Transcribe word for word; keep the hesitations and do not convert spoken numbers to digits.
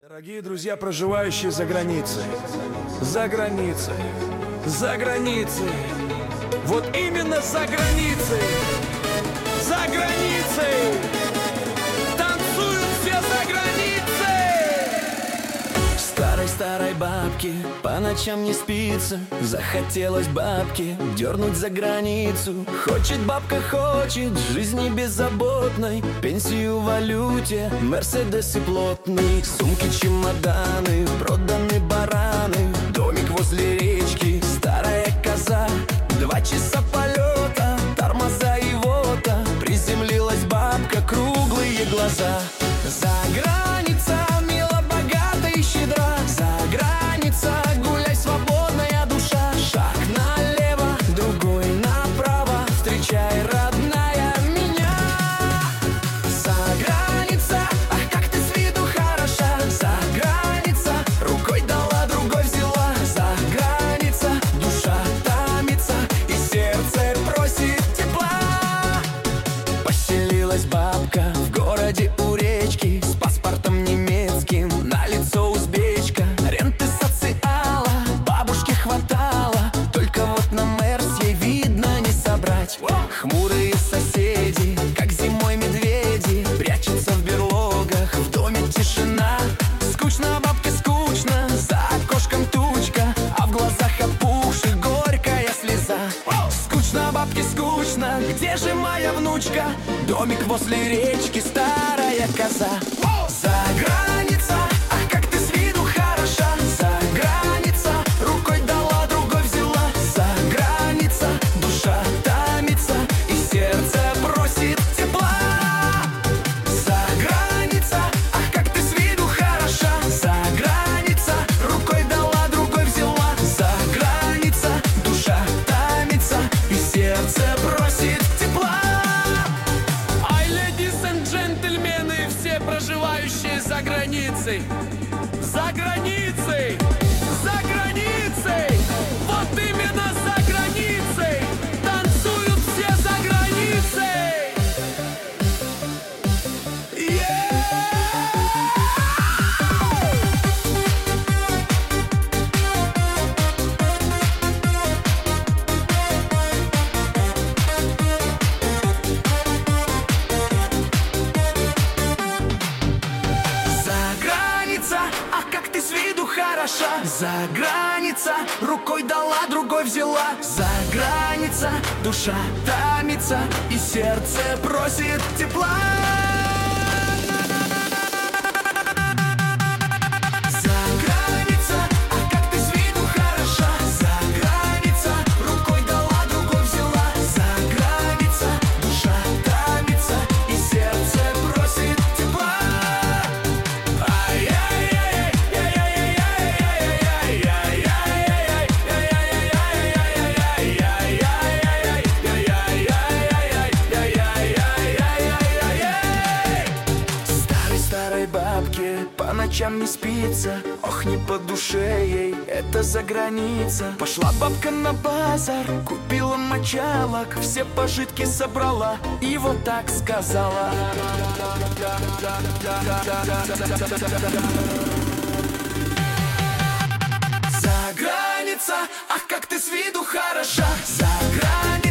Дорогие друзья, проживающие за границей, за границей, за границей, вот именно за границей, за границей, танцуют все за границей. Старой-старой бабке по ночам не спится, захотелось бабке дернуть за границу. Хочет бабка, хочет жизни беззаботной, пенсию в валюте, мерседесы плотные, сумки, чемоданы, проданы бараны, домик возле речки, старая коза, два часа полета, тормоза и вота, приземлилась бабка, круглые глаза. За граница мила, богата и щедра, за граница гуляй, свободная душа. Шаг налево, другой направо, встречай, родная, меня. За граница, ах, как ты с виду хороша. За граница, рукой дала, другой взяла. За граница, душа томится и сердце просит тепла. Поселилась бабка в городе у речки, с паспортом немецким, на лицо узбечка. Ренты социала бабушке хватало, только вот на мерс ей видно не собрать. Хмурые соседи, как зимой медведи, прячутся в берлогах, в доме тишина. Скучно бабке, скучно, за окошком тучка, а в глазах опухших горькая слеза. Скучно бабке, скучно, где же моя внучка? Домик возле речки, старая коза. За граница, ах, как ты с виду хороша. За граница, рукой дала, другой взяла. За граница, душа томится и сердце просит тепла. За граница, ах, как ты с виду хороша. За граница, рукой дала, другой взяла. За граница, душа томится и сердце просит тепла. Ай, ladies and джентльмены, все проживающие за границей, за границей, за границей, вот именно за границей, танцуют все за границей. За граница, рукой дала, другой взяла. За граница, душа томится и сердце просит тепла. За граница, ах, как ты с виду хороша. За граница, рукой дала, другой взяла. За граница, душа томится и сердце просит тепла. Бабке по ночам не спится, ох, не по душе ей это за граница. Пошла бабка на базар, купила мочалок, все пожитки собрала и вот так сказала. За граница, ах, как ты с виду хороша. За граница.